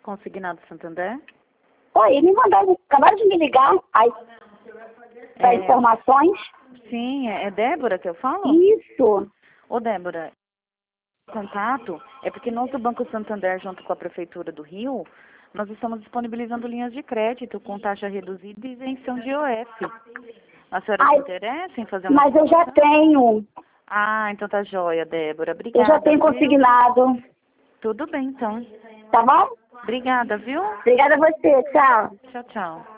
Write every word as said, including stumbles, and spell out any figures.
Consignado Santander? Oi, me mandaram, acabaram de me ligar aí, para É, informações. sim, é é Débora que eu falo? Isso. Ô, Débora, contato é porque nós do Banco Santander, junto com a Prefeitura do Rio, nós estamos disponibilizando linhas de crédito com taxa reduzida e isenção de I O F. A senhora Ai, se interessa em fazer uma mas eu já aplicação? tenho. Ah, então tá joia, Débora. Obrigada, Eu já tenho viu? consignado. Tudo bem, então. Tá bom? Obrigada, viu? Obrigada a você. Tchau. Tchau, tchau.